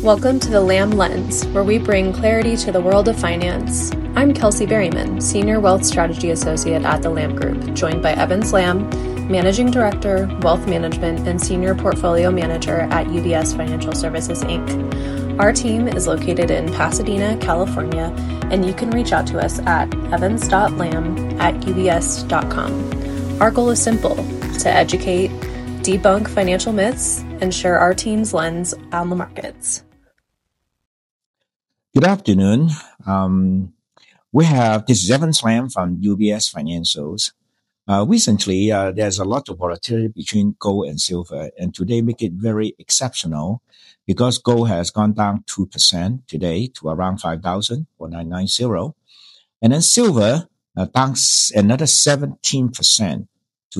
Welcome to the Lamb Lens, where we bring clarity to the world of finance. I'm Kelsey Berryman, Senior Wealth Strategy Associate at the Lamb Group, joined by Evans Lamb, Managing Director, Wealth Management, and Senior Portfolio Manager at UBS Financial Services, Inc. Our team is located in Pasadena, California, and you can reach out to us at evans.lamb@ubs.com. Our goal is simple: to educate, debunk financial myths, and share our team's lens on the markets. Good afternoon. This is Evans Lamb from UBS Financials. Recently, there's a lot of volatility between gold and silver, and today make it very exceptional because gold has gone down 2% today to around 5,4990, and then silver down another 17% to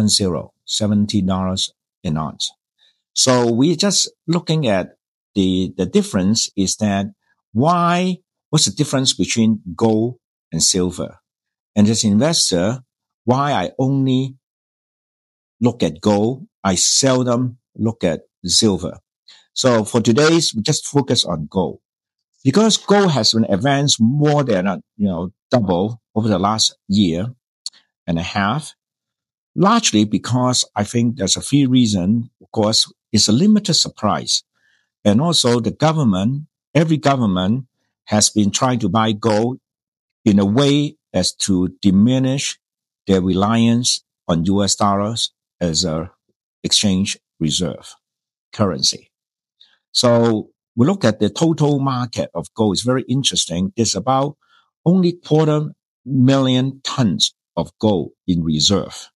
$70 an ounce. So we're just looking at the difference is that what's the difference between gold and silver? And as an investor, why I only look at gold, I seldom look at silver. So for today's, we just focus on gold. Because gold has been advanced more than, double over the last year and a half, largely because I think there's a few reasons. Of course, it's a limited supply. And also every government has been trying to buy gold in a way as to diminish their reliance on US dollars as a exchange reserve currency. So we look at the total market of gold. It's very interesting. There's about only 250,000 tons of gold in reserve.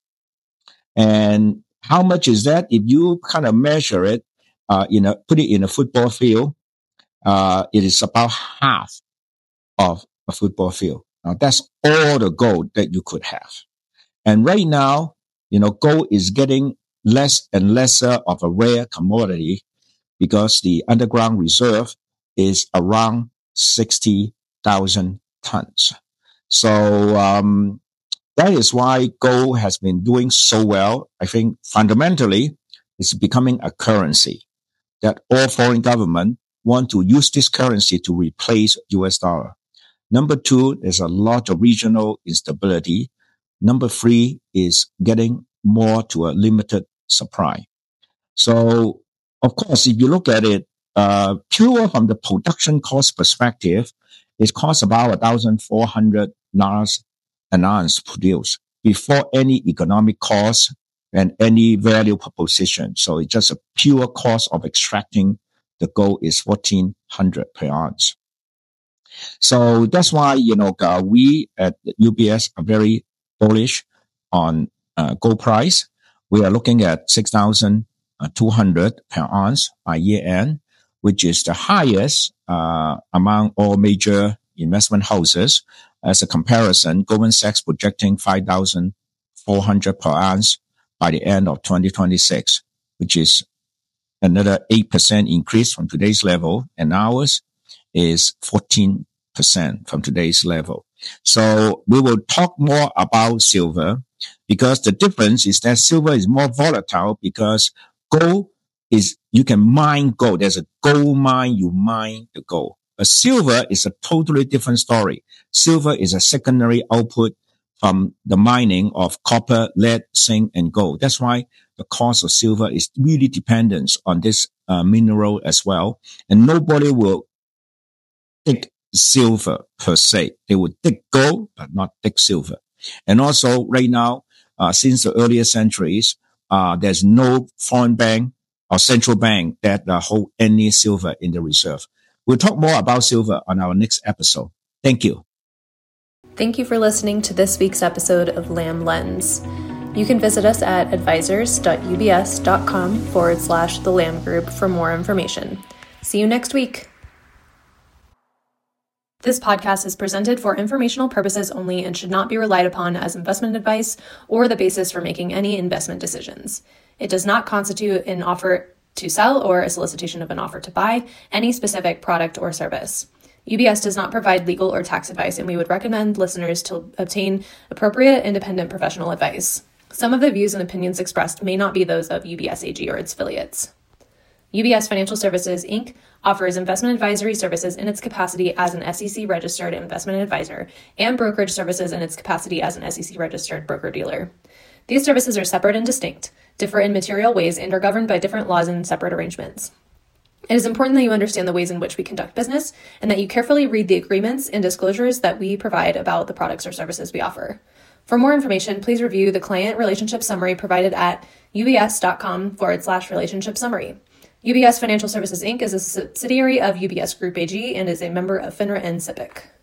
And how much is that? If you kind of measure it, put it in a football field, it is about half of a football field. Now that's all the gold that you could have. And right now, gold is getting less and lesser of a rare commodity because the underground reserve is around 60,000 tons. So, that is why gold has been doing so well. I think fundamentally it's becoming a currency that all foreign governments want to use this currency to replace US dollar. Number two, there's a lot of regional instability. Number three is getting more to a limited supply. So, of course, if you look at it, pure from the production cost perspective, it costs about $1,400 an ounce produced before any economic cost and any value proposition. So it's just a pure cost of extracting the gold is $1,400 per ounce. So that's why, we at UBS are very bullish on gold price. We are looking at 6,200 per ounce by year end, which is the highest among all major investment houses. As a comparison, Goldman Sachs projecting 5,400 per ounce by the end of 2026, which is another 8% increase from today's level, and ours is 14% from today's level. So we will talk more about silver because the difference is that silver is more volatile because gold is, you can mine gold. There's a gold mine, you mine the gold. But silver is a totally different story. Silver is a secondary output from the mining of copper, lead, zinc, and gold. That's why the cost of silver is really dependent on this mineral as well. And nobody will dig silver per se. They would dig gold, but not dig silver. And also right now, since the earlier centuries, there's no foreign bank or central bank that hold any silver in the reserve. We'll talk more about silver on our next episode. Thank you. Thank you for listening to this week's episode of Lamb Lens. You can visit us at advisors.ubs.com/The Lamb Group for more information. See you next week. This podcast is presented for informational purposes only and should not be relied upon as investment advice or the basis for making any investment decisions. It does not constitute an offer to sell or a solicitation of an offer to buy any specific product or service. UBS does not provide legal or tax advice, and we would recommend listeners to obtain appropriate independent professional advice. Some of the views and opinions expressed may not be those of UBS AG or its affiliates. UBS Financial Services, Inc. offers investment advisory services in its capacity as an SEC-registered investment advisor and brokerage services in its capacity as an SEC-registered broker-dealer. These services are separate and distinct, differ in material ways, and are governed by different laws and separate arrangements. It is important that you understand the ways in which we conduct business and that you carefully read the agreements and disclosures that we provide about the products or services we offer. For more information, please review the client relationship summary provided at ubs.com/relationship summary. UBS Financial Services, Inc. is a subsidiary of UBS Group AG and is a member of FINRA and SIPC.